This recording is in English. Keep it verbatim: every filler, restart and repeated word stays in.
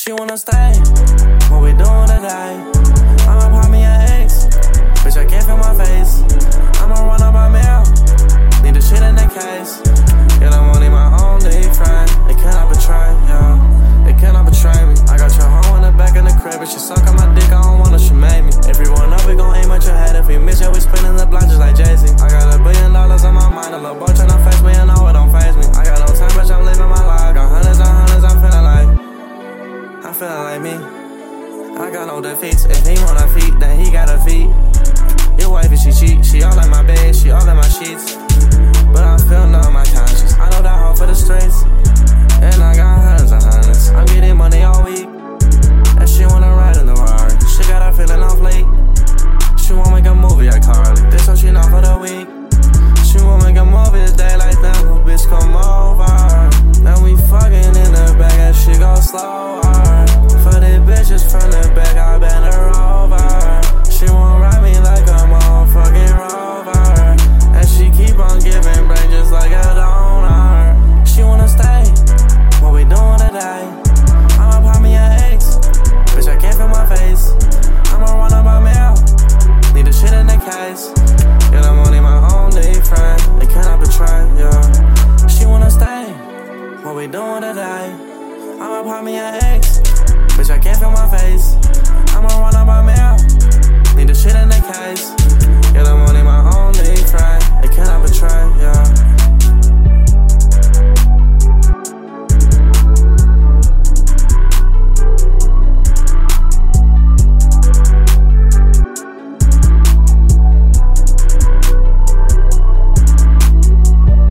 She wanna stay, what we doing today? I'ma pop me an X, bitch I can't feel my face. I'ma run up my mail, need the shit in the case. Yeah, I'm only my only friend, they cannot betray, yeah. They cannot betray me. I got your hoe in the back of the crib, and she suck on my dick, I don't want her, she made me. If we run up, we gon' aim at your head. If we miss you, we spinning the block just like Jay-Z. I got a billion dollars on my mind, a little boy tryna face me, and know it don't faze me. I got no time, bitch, I'm living my life. Got hundreds and hundreds, I'm feeling like I'm feeling like me. I got no defeats. If he want a feet, then he got a feet. Your wife, she cheat. She all in my bed, she all in my sheets. But I feel none of my conscience. I know that hoe for the streets. And I got hundreds and hundreds. I'm getting money all week. And she wanna ride in the Rari. She got her feeling off late. She wanna make a movie like Carly. This so she not for the week. She wanna make a movie today like that. Little bitch come over. Then we fucking in the back and she go slower. For the bitches from the back, I bend her over. She won't ride me like a motherfucking rover. And she keep on giving brain just like a donor. She wanna stay, what we doing today? I'ma pop me an X, bitch I can't feel my face. I'ma run up my mail, need the shit in the case. Yeah, I'm only my only friend, they cannot betray, yeah. She wanna stay, what we doing today? I'ma pop me an X, bitch I can't feel my face. I'ma run up my mail, need the shit in the case. Yeah, I'm only my only friend, they cannot betray.